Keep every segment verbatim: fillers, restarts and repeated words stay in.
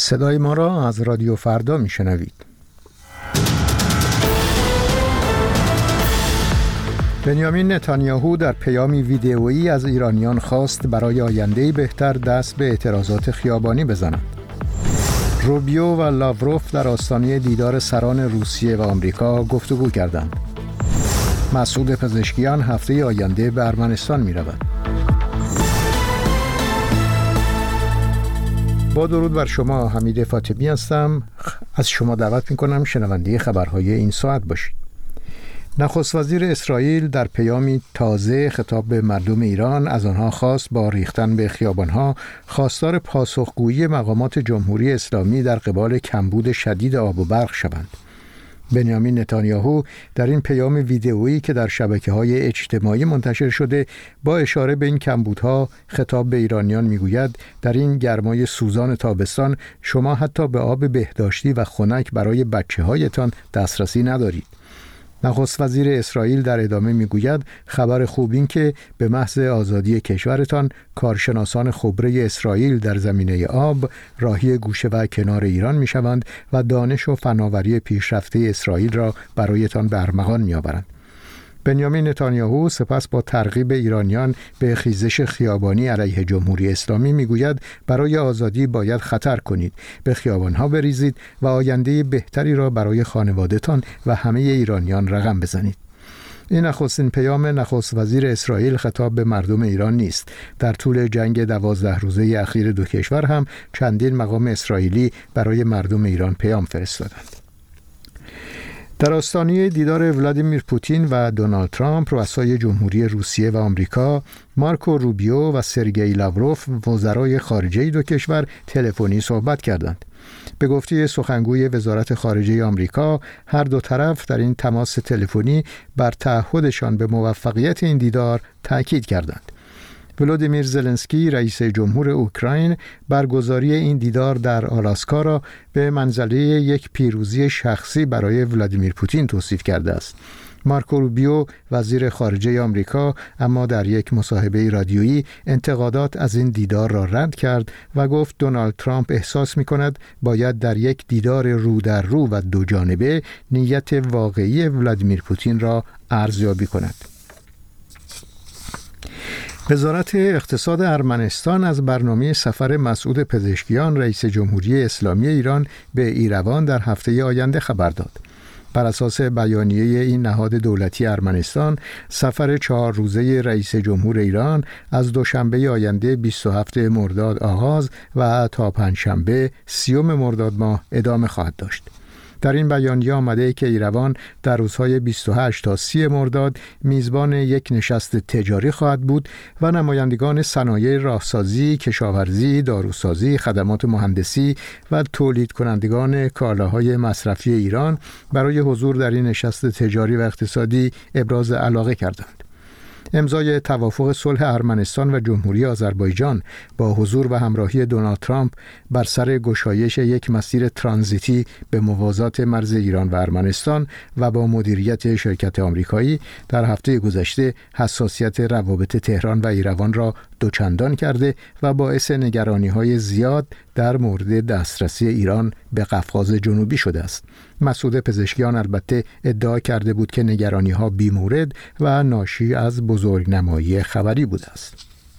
صدای ما را از رادیو فردا میشنوید. بنیامین نتانیاهو در پیامی ویدئویی از ایرانیان خواست برای آینده‌ای بهتر دست به اعتراضات خیابانی بزنند. روبیو و لاوروف در آستانه دیدار سران روسیه و آمریکا گفتگو کردند. مسعود پزشکیان هفته آینده به ارمنستان می رود. با درود بر شما، حمید فاطمی هستم. از شما دعوت می کنم شنونده خبرهای این ساعت باشید. نخست وزیر اسرائیل در پیامی تازه خطاب به مردم ایران از آنها خواست با ریختن به خیابانها خواستار پاسخگویی مقامات جمهوری اسلامی در قبال کمبود شدید آب و برق شوند. بنیامین نتانیاهو در این پیام ویدئویی که در شبکه‌های اجتماعی منتشر شده با اشاره به این کمبودها خطاب به ایرانیان میگوید در این گرمای سوزان تابستان شما حتی به آب بهداشتی و خنک برای بچه‌هایتان دسترسی ندارید. نخست وزیر اسرائیل در ادامه میگوید خبر خوب این که به محض آزادی کشورتان کارشناسان خبره اسرائیل در زمینه آب راهی گوشه و کنار ایران میشوند و دانش و فناوری پیشرفته اسرائیل را برایتان به ارمغان میآورند. بنیامین نتانیاهو سپس با ترغیب ایرانیان به خیزش خیابانی علیه جمهوری اسلامی میگوید برای آزادی باید خطر کنید، به خیابانها بریزید و آینده بهتری را برای خانواده‌تان و همه ایرانیان رقم بزنید. این نخستین پیام نخست وزیر اسرائیل خطاب به مردم ایران نیست. در طول جنگ دوازده روزه اخیر دو کشور هم چندین مقام اسرائیلی برای مردم ایران پیام فرستادند. در آستانه دیدار ولادیمیر پوتین و دونالد ترامپ، رؤسای جمهوری روسیه و آمریکا، مارکو روبیو و سرگئی لاوروف، وزرای خارجه دو کشور، تلفنی صحبت کردند. به گفته سخنگوی وزارت خارجه آمریکا، هر دو طرف در این تماس تلفنی بر تعهدشان به موفقیت این دیدار تاکید کردند. ولودیمیر زلنسکی رئیس جمهور اوکراین برگزاری این دیدار در آلاسکا را به منزله یک پیروزی شخصی برای ولادیمیر پوتین توصیف کرده است. مارکو روبیو وزیر خارجه آمریکا اما در یک مصاحبه رادیویی انتقادات از این دیدار را رد کرد و گفت دونالد ترامپ احساس می‌کند باید در یک دیدار رو در رو و دو جانبه نیت واقعی ولادیمیر پوتین را ارزیابی کند. وزارت اقتصاد ارمنستان از برنامه سفر مسعود پزشکیان رئیس جمهوری اسلامی ایران به ایروان در هفته آینده خبر داد. بر اساس بیانیه این نهاد دولتی ارمنستان، سفر چهار روزه رئیس جمهور ایران از دوشنبه آینده بیست و هفتم مرداد آغاز و تا پنجشنبه سیوم مرداد ماه ادامه خواهد داشت. در این بیانیه آمده که ایروان در روزهای بیست و هشت تا سی مرداد میزبان یک نشست تجاری خواهد بود و نمایندگان صنایع راهسازی، کشاورزی، داروسازی، خدمات مهندسی و تولید کنندگان کالاهای مصرفی ایران برای حضور در این نشست تجاری و اقتصادی ابراز علاقه کردند. امضای توافق صلح ارمنستان و جمهوری آذربایجان با حضور و همراهی دونالد ترامپ بر سر گشایش یک مسیر ترانزیتی به موازات مرز ایران و ارمنستان و با مدیریت شرکت آمریکایی در هفته گذشته حساسیت روابط تهران و ایروان را دوچندان کرده و باعث نگرانی‌های زیاد در مورد دسترسی ایران به قفقاز جنوبی شده است. مسعود پزشکیان البته ادعا کرده بود که نگرانی‌ها بی‌مورد و ناشی از بزرگنمایی خبری بوده است.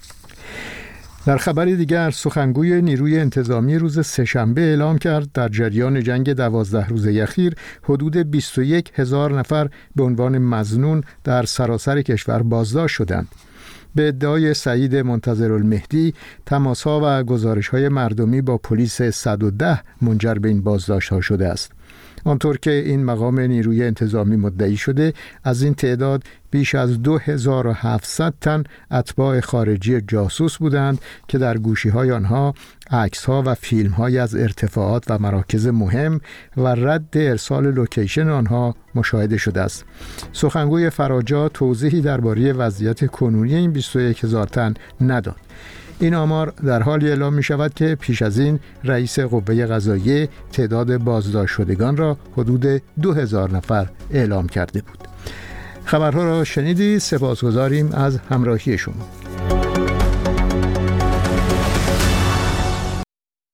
در خبری دیگر، سخنگوی نیروی انتظامی روز سه‌شنبه اعلام کرد در جریان جنگ دوازده روزه اخیر حدود بیست و یک هزار نفر به عنوان مظنون در سراسر کشور بازداشت شدند. به ادعای سعید منتظرالمهدی، تماس‌ها و گزارش‌های مردمی با پلیس صد و ده منجر به این بازداشت‌ها شده است. آنطور که این مقام نیروی انتظامی مدعی شده، از این تعداد بیش از دو هزار و هفتصد تن اتباع خارجی جاسوس بودند که در گوشی‌های آنها عکس‌ها و فیلم‌هایی از ارتفاعات و مراکز مهم و رد ارسال لوکیشن آنها مشاهده شده است. سخنگوی فراجا توضیحی درباره وضعیت کنونی این بیست و یک هزار تن نداد. این آمار در حالی اعلام می شود که پیش از این رئیس قوه قضاییه تعداد بازداشت شدگان را حدود دو هزار نفر اعلام کرده بود. خبرها را شنیدید. سپاسگزاریم از همراهی شما.